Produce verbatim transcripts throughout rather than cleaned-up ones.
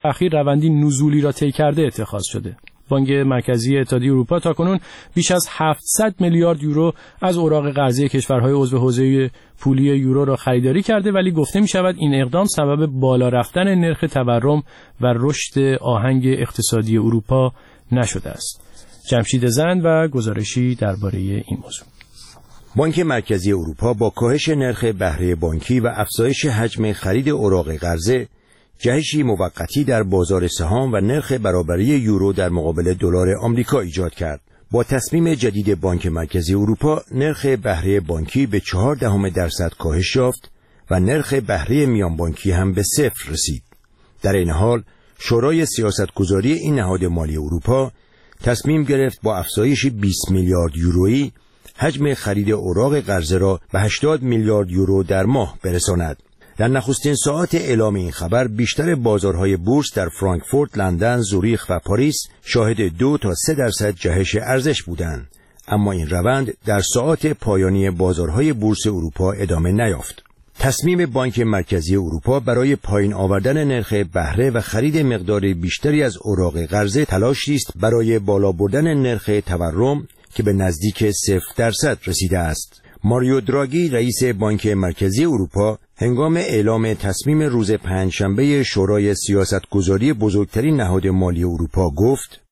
اخیر روندی نزولی را طی کرده اتخاذ شده. بانک مرکزی اتحادیه اروپا تاکنون بیش از هفتصد میلیارد یورو از اوراق قرضه کشورهای عضو حوزه پولی یورو را خریداری کرده، ولی گفته می شود این اقدام سبب بالا رفتن نرخ تورم و رشد آهنگ اقتصادی اروپا نشده است. جمشید زند و گزارشی درباره این موضوع. بانک مرکزی اروپا با کاهش نرخ بهره بانکی و افزایش حجم خرید اوراق قرضه جهشی موقتی در بازار سهام و نرخ برابری یورو در مقابل دلار آمریکا ایجاد کرد. با تصمیم جدید بانک مرکزی اروپا نرخ بهره بانکی به چهار دهم درصد کاهش یافت و نرخ بهره میان بانکی هم به صفر رسید. در این حال شورای سیاستگذاری این نهاد مالی اروپا تصمیم گرفت با افزایش بیست میلیارد یورویی حجم خرید اوراق قرضه را به هشتاد میلیارد یورو در ماه برساند. در نخستین ساعات اعلام این خبر بیشتر بازارهای بورس در فرانکفورت، لندن، زوریخ و پاریس شاهد دو تا سه درصد جهش ارزش بودند، اما این روند در ساعات پایانی بازارهای بورس اروپا ادامه نیافت. تصمیم بانک مرکزی اروپا برای پایین آوردن نرخ بهره و خرید مقدار بیشتری از اوراق قرضه تلاشی است برای بالا بردن نرخ تورم که به نزدیک صفر درصد رسیده است. ماریو دراگی رئیس بانک مرکزی اروپا هنگام اعلام تصمیم روز پنجشنبه شورای سیاستگذاری بزرگترین نهاد مالی اروپا گفت: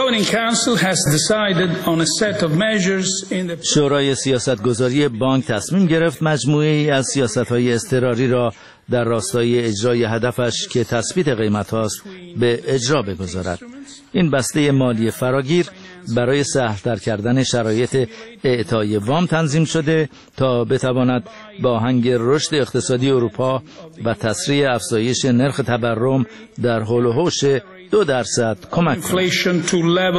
شورای سیاستگذاری بانک تصمیم گرفت مجموعه ای از سیاست‌های اضطراری را در راستای اجرای هدفش که تثبیت قیمت هاست به اجرا بگذارد. این بسته مالی فراگیر برای سهل‌تر کردن شرایط اعطای وام تنظیم شده تا بتواند با آهنگ رشد اقتصادی اروپا و تسریع افزایش نرخ تورم در حول و حوش دو درصد کمک کند.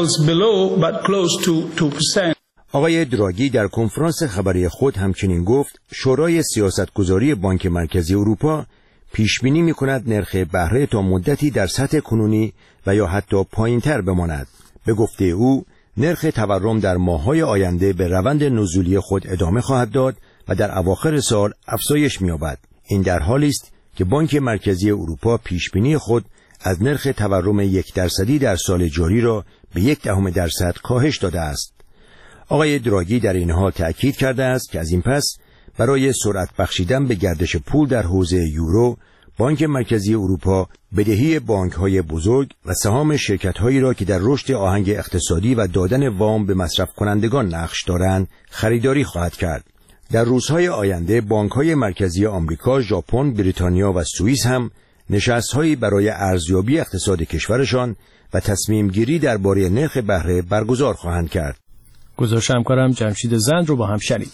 آقای دراگی در کنفرانس خبری خود همچنین گفت شورای سیاستگذاری بانک مرکزی اروپا پیش بینی می‌کند نرخ بهره تا مدتی در سطح کنونی و یا حتی پایین‌تر بماند. به گفته او نرخ تورم در ماه‌های آینده به روند نزولی خود ادامه خواهد داد و در اواخر سال افزایش می‌یابد. این در حالی است که بانک مرکزی اروپا پیش بینی خود از نرخ تورم یک درصدی در سال جاری را به یک دهم درصد کاهش داده است. آقای دراگی در این حال تأکید کرده است که از این پس برای سرعت بخشیدن به گردش پول در حوزه یورو بانک مرکزی اروپا بدهی بانک‌های بزرگ و سهام شرکت‌هایی را که در رشد آهنگ اقتصادی و دادن وام به مصرف کنندگان نقش دارند خریداری خواهد کرد. در روزهای آینده بانک‌های مرکزی آمریکا، ژاپن، بریتانیا و سوئیس هم نشست‌هایی برای ارزیابی اقتصاد کشورشان و تصمیم گیری درباره نرخ بهره برگزار خواهند کرد. گزارش همکارم جمشید زند رو با هم شنیدیم.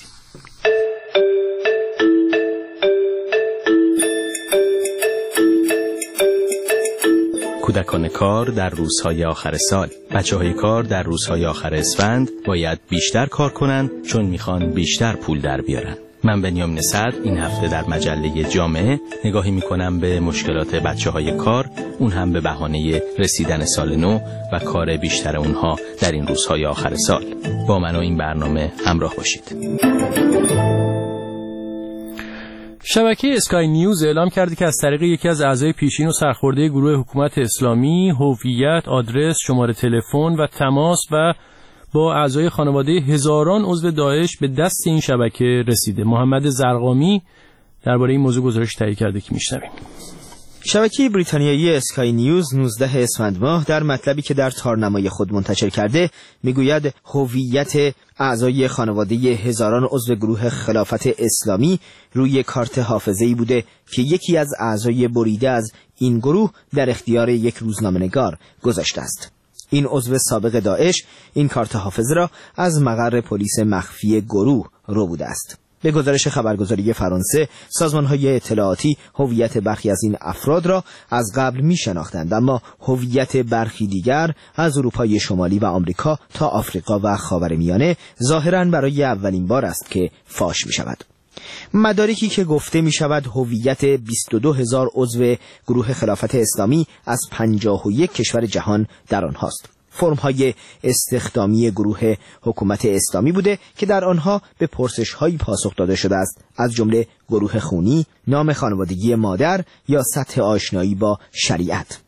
کودکان کار در روزهای آخر سال. بچه‌های کار در روزهای آخر اسفند باید بیشتر کار کنند چون میخوان بیشتر پول در بیارن. من بنیامین صدر این هفته در مجله جامعه نگاهی میکنم به مشکلات بچه‌های کار، اون هم به بهانه رسیدن سال نو و کار بیشتر اونها در این روزهای آخر سال. با من و این برنامه همراه باشید. شبکه اسکای نیوز اعلام کرده که از طریق یکی از اعضای پیشین و سرخورده گروه حکومت اسلامی هویت، آدرس، شماره تلفن و تماس و با اعضای خانواده هزاران عضو داعش به دست این شبکه رسیده. محمد زرقامی درباره این موضوع گزارش تهیه کرده که میشنویم. شبکه بریتانیایی اسکای نیوز نوزده اسفند ماه در مطلبی که در تارنمای خود منتشر کرده میگوید هویت اعضای خانواده هزاران عضو گروه خلافت اسلامی روی کارت حافظه‌ای بوده که یکی از اعضای بریده از این گروه در اختیار یک روزنامه‌نگار گذاشته است. این عضو سابق داعش این کارت حافظه را از مقر پلیس مخفی گروه رو بوده است. به گزارش خبرگزاری فرانسه، سازمان‌های اطلاعاتی هویت برخی از این افراد را از قبل می‌شناختند، اما هویت برخی دیگر از اروپای شمالی و آمریکا تا آفریقا و خاورمیانه ظاهراً برای اولین بار است که فاش می‌شود. مدارکی که گفته می‌شود هویت بیست و دو هزار عضو گروه خلافت اسلامی از پنجاه و یک کشور جهان در آنهاست. فرم‌های استخدامی گروه حکومت اسلامی بوده که در آنها به پرسش‌هایی پاسخ داده شده است، از جمله گروه خونی، نام خانوادگی مادر یا سطح آشنایی با شریعت.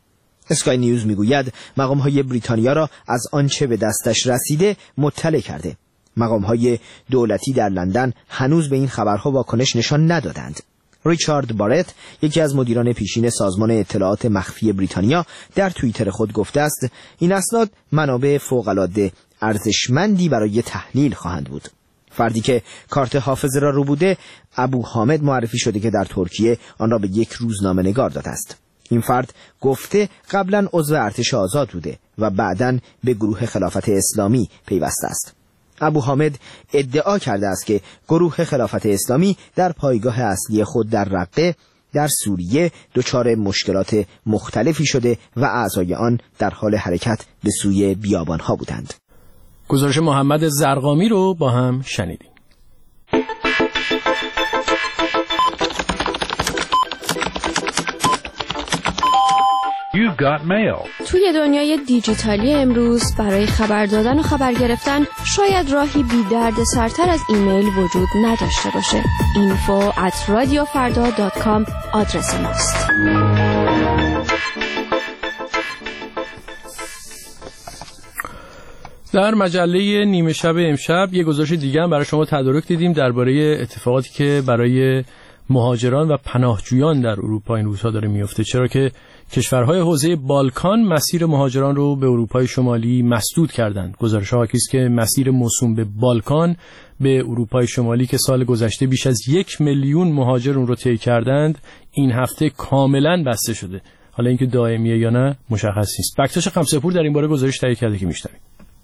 اسکای نیوز میگوید مقام‌های بریتانیا را از آنچه به دستش رسیده مطلع کرده. مقام‌های دولتی در لندن هنوز به این خبرها واکنش نشان ندادند. ریچارد بارت، یکی از مدیران پیشین سازمان اطلاعات مخفی بریتانیا، در توییتر خود گفته است این اسناد منابع فوق‌العاده ارزشمندی برای تحلیل خواهند بود. فردی که کارت حافظه را رو بوده، ابو حامد معرفی شده که در ترکیه آن را به یک روزنامه نگار داده است. این فرد گفته قبلا عضو ارتش آزاد بوده و بعداً به گروه خلافت اسلامی پیوسته است. ابو حامد ادعا کرده است که گروه خلافت اسلامی در پایگاه اصلی خود در رقه در سوریه دچار مشکلات مختلفی شده و اعضای آن در حال حرکت به سوی بیابانها بودند. گزارش محمد زرقامی رو با هم شنیدیم. You've got mail. توی دنیای دیجیتالی امروز برای خبر دادن و خبر گرفتن شاید راهی بی درد سرتر از ایمیل وجود نداشته باشه. info at radiofarda dot com آدرس ماست. در مجله نیمه شب امشب یه گزارش دیگه هم برای شما تدارک دیدیم درباره اتفاقاتی که برای مهاجران و پناهجویان در اروپا این روزها داره میفته، چرا که کشورهای حوزه بالکان مسیر مهاجران رو به اروپای شمالی مسدود کردند. گزارش‌ها حاکی است که مسیر موسوم به بالکان به اروپای شمالی که سال گذشته بیش از یک میلیون مهاجر اون رو طی کردند، این هفته کاملا بسته شده. حالا اینکه دائمیه یا نه مشخص نیست. بکتاش خمسه‌پور در این باره گزارش تهیه کرده که میشنوید.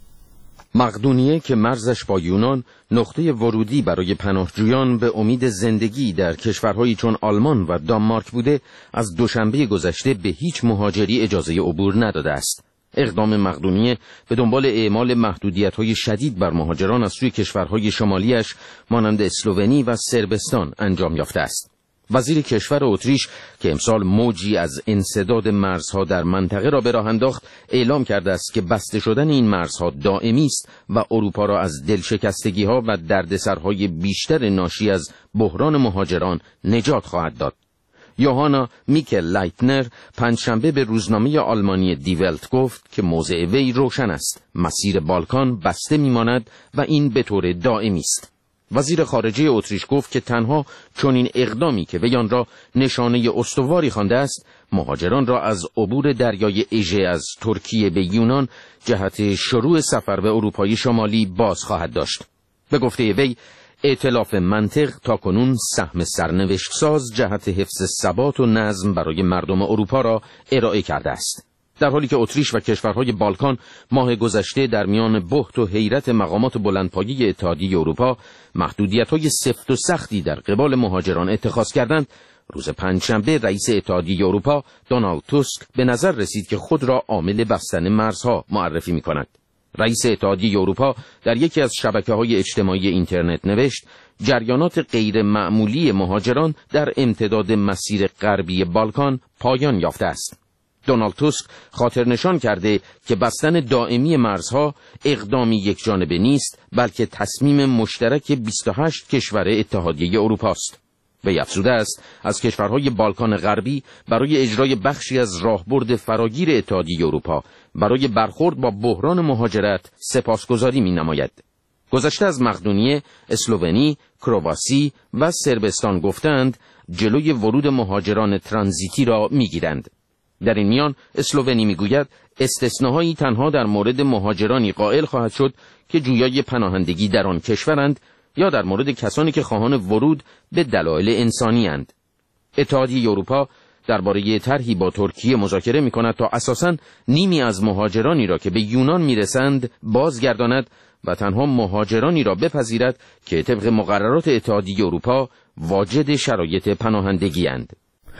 مقدونیه که مرزش با یونان نقطه ورودی برای پناهجویان به امید زندگی در کشورهایی چون آلمان و دانمارک بوده، از دوشنبه گذشته به هیچ مهاجری اجازه عبور نداده است. اقدام مقدونیه به دنبال اعمال محدودیت‌های شدید بر مهاجران از سوی کشورهای شمالیش مانند اسلوونی و صربستان انجام یافته است. وزیر کشور اتریش که امسال موجی از انسداد مرزها در منطقه را به راه انداخت، اعلام کرده است که بسته شدن این مرزها دائمی است و اروپا را از دلشکستگی‌ها و دردسرهای بیشتر ناشی از بحران مهاجران نجات خواهد داد. یوهانا میکل لایتنر پنجشنبه به روزنامه آلمانی دی ولت گفت که موضع وی روشن است. مسیر بالکان بسته میماند و این به طور دائمی است. وزیر خارجه اتریش گفت که تنها چنین اقدامی که وی آن را نشانه استواری خوانده است، مهاجران را از عبور دریای اژه از ترکیه به یونان جهت شروع سفر به اروپای شمالی باز خواهد داشت. به گفته وی، ائتلاف منطق تاکنون سهم سرنوشت ساز جهت حفظ ثبات و نظم برای مردم اروپا را ارائه کرده است. در حالی که اتریش و کشورهای بالکان ماه گذشته در میان بهت و حیرت مقامات بلندپایه اتحادیه اروپا محدودیت‌های سفت و سختی در قبال مهاجران اتخاذ کردند، روز پنجشنبه رئیس اتحادیه اروپا دونالد توسک به نظر رسید که خود را عامل بستن مرزها معرفی می‌کند. رئیس اتحادیه اروپا در یکی از شبکه‌های اجتماعی اینترنت نوشت: جریانات غیر معمولی مهاجران در امتداد مسیر غربی بالکان پایان یافته است. دونالد توسک خاطر نشان کرده که بستن دائمی مرزها اقدامی یک جانبه نیست، بلکه تصمیم مشترک بیست و هشت کشور اتحادیه اروپا است. وی افزوده است از کشورهای بالکان غربی برای اجرای بخشی از راهبرد فراگیر اتحادیه اروپا برای برخورد با بحران مهاجرت سپاسگزاری می‌نماید. گذشته از مقدونیه، اسلوونی، کرواسی و صربستان گفتند جلوی ورود مهاجران ترانزیتی را می‌گیرند. در این میان اسلوونی میگوید استثناهایی تنها در مورد مهاجرانی قائل خواهد شد که جویای پناهندگی در آن کشورند یا در مورد کسانی که خواهان ورود به دلایل انسانی اند. اتحادیه اروپا درباره طرحی با ترکیه مذاکره می‌کند تا اساساً نیمی از مهاجرانی را که به یونان میرسند بازگرداند و تنها مهاجرانی را بپذیرد که طبق مقررات اتحادیه اروپا واجد شرایط پناهندگی اند.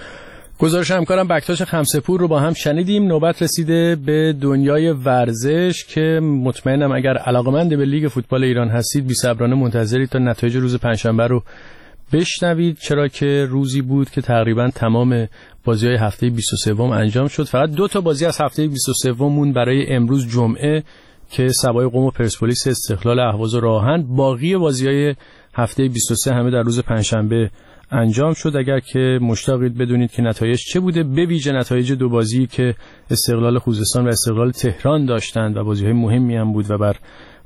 گزارش همکارم بکتاش خمسه‌پور رو با هم شنیدیم. نوبت رسیده به دنیای ورزش که مطمئنم اگر علاقه‌مند به لیگ فوتبال ایران هستید بی‌صبرانه منتظرید تا نتایج روز پنجشنبه رو بشنوید، چرا که روزی بود که تقریبا تمام بازی‌های هفته بیست و سه انجام شد. فقط دو تا بازی از هفته بیست و سه مون برای امروز جمعه که سبای قم و پرسپولیس استقلال اهواز و راهن. باقی بازی‌های هفته بیست و سه همه در روز پنجشنبه انجام شد. اگر که مشتاقید بدونید که نتایج چه بوده، به ویژه نتایج دو بازی که استقلال خوزستان و استقلال تهران داشتند و بازی‌های مهمی هم بود و بر